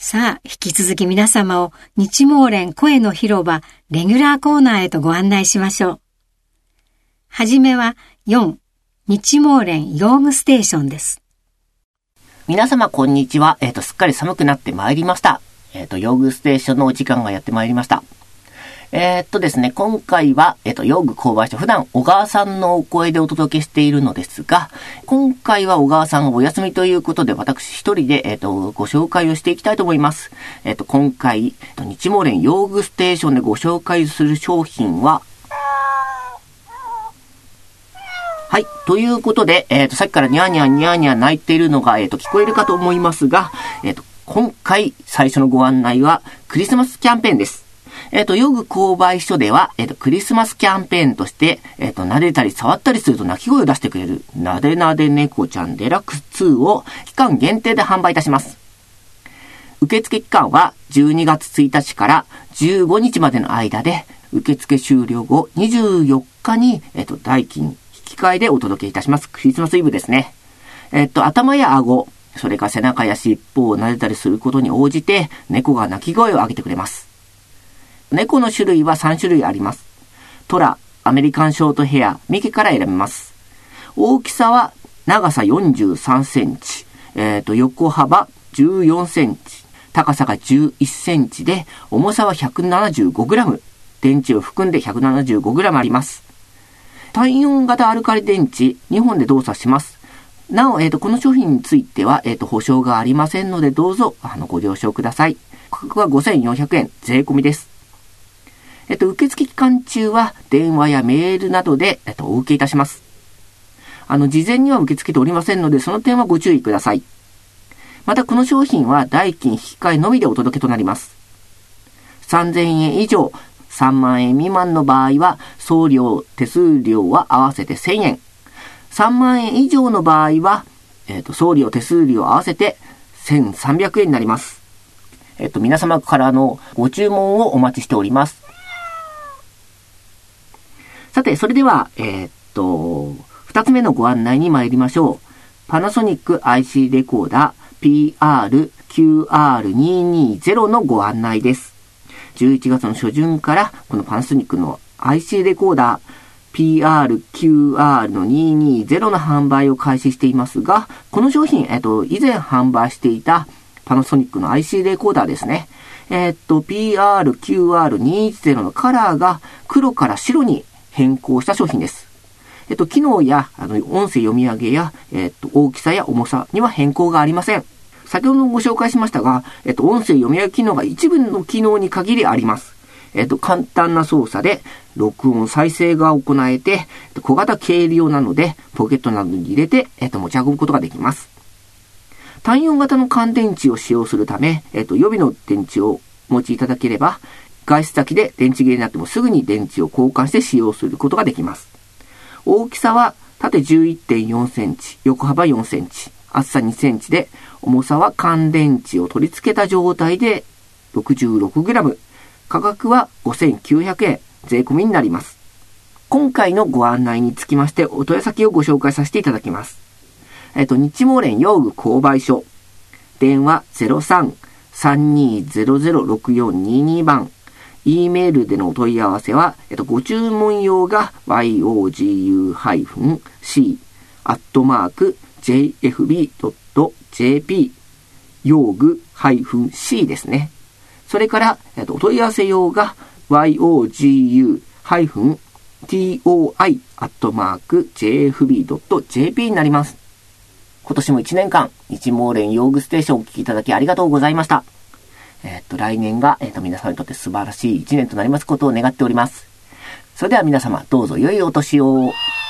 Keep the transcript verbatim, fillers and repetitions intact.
さあ、引き続き皆様を日毛連声の広場レギュラーコーナーへとご案内しましょう。はじめはよん、日毛連用具ステーションです。 皆様こんにちは。えっ、ー、と、すっかり寒くなってまいりました。えっ、ー、と、用具ステーションのお時間がやってまいりました。えー、っとですね、今回は、えっと、用具購買所、普段小川さんのお声でお届けしているのですが、今回は小川さんがお休みということで、私一人で、えっと、ご紹介をしていきたいと思います。えっと、今回、えっと、日毛連用具ステーションでご紹介する商品は、はい。ということで、えっと、さっきからニャーニャーニャーニャー泣いているのが、えっと、聞こえるかと思いますが、えっと、今回最初のご案内は、クリスマスキャンペーンです。えっと、用具購買所では、えっと、クリスマスキャンペーンとして、えっと、撫でたり触ったりすると鳴き声を出してくれる、なでなで猫ちゃんデラックスツーを期間限定で販売いたします。受付期間はじゅうにがつついたちからじゅうごにちまでの間で、受付終了後にじゅうよっかに、えっと、代金引き換えでお届けいたします。クリスマスイブですね。えっと、頭や顎、それから背中や尻尾を撫でたりすることに応じて、猫が鳴き声を上げてくれます。猫の種類はさんしゅるいあります。トラ、アメリカンショートヘア、ミケから選べます。大きさは長さよんじゅうさんセンチ、えっと、横幅じゅうよんセンチ、高さがじゅういっセンチで、重さは ひゃくななじゅうごグラム、電池を含んで ひゃくななじゅうごグラムあります。単よん型アルカリ電池にほんで動作します。なお、えっと、この商品については、えっと、保証がありませんので、どうぞ、あの、ご了承ください。価格はごせんよんひゃくえん、税込みです。えっと、受付期間中は電話やメールなどで、えっと、お受けいたします。あの、事前には受け付けておりませんので、その点はご注意ください。また、この商品は代金引き換えのみでお届けとなります。さんぜんえん以上、さんまんえん未満の場合は、送料、手数料は合わせてせんえん。さんまんえん以上の場合は、えっと、送料、手数料合わせてせんさんびゃくえんになります。えっと、皆様からのご注文をお待ちしております。さて、それでは、えー、っと、二つ目のご案内に参りましょう。パナソニック アイシー レコーダー ピーアールキューアールにひゃくにじゅう のご案内です。じゅういちがつの初旬から、このパナソニックの アイシー レコーダー ピーアールキューアール のにひゃくにじゅうの販売を開始していますが、この商品、えっと、以前販売していたパナソニックの アイシー レコーダーですね。えっと、ピーアールキューアールにひゃくじゅう のカラーが黒から白に変更した商品です。えっと、機能や、あの、音声読み上げや、えっと、大きさや重さには変更がありません。先ほどご紹介しましたが、えっと、音声読み上げ機能が一部の機能に限りあります。えっと、簡単な操作で、録音再生が行えて、小型軽量なので、ポケットなどに入れて、えっと、持ち運ぶことができます。単よん型の乾電池を使用するため、えっと、予備の電池をお持ちいただければ、外出先で電池切れになってもすぐに電池を交換して使用することができます。大きさは縦 じゅういってんよんセンチ、横幅よんセンチ、厚さにセンチで、重さは乾電池を取り付けた状態で ろくじゅうろくグラム、価格はごせんきゅうひゃくえん、税込みになります。今回のご案内につきまして、お問い合わせ先をご紹介させていただきます。えっと、日毛連用具購買所、電話 ゼロさん さんにーゼロゼロ ろくよんにーにー 番、E メールでのお問い合わせは、えっと、ご注文用が ヨグ C アットマーク ジェイエフビー ドット ジェーピー 用具 -C ですね。それから、えっと、お問い合わせ用が ヨグ トイ アットマーク ジェイエフビー ドット ジェーピー になります。今年もいちねんかん、日毛連用具ステーションをお聞きいただきありがとうございました。えっと、来年が、えっと、皆様にとって素晴らしい一年となりますことを願っております。それでは皆様、どうぞ良いお年を。